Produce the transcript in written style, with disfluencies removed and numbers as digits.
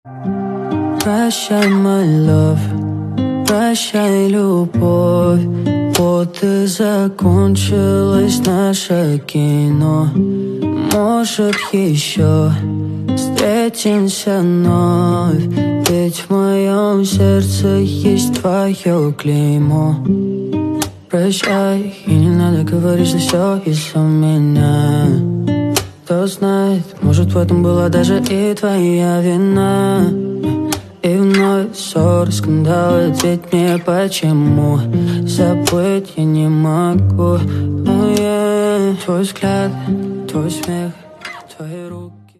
Прощай, my love, прощай, любовь. Вот и закончилось наше кино. Может, еще встретимся вновь, ведь в моем сердце есть твое клеймо. Прощай, и не надо говорить, что все из-за меня. Кто знает, может, в этом была даже и твоя вина. И вновь ссоры, скандалы, ответь мне почему. Забыть я не могу. Твой взгляд, твой смех, твои руки.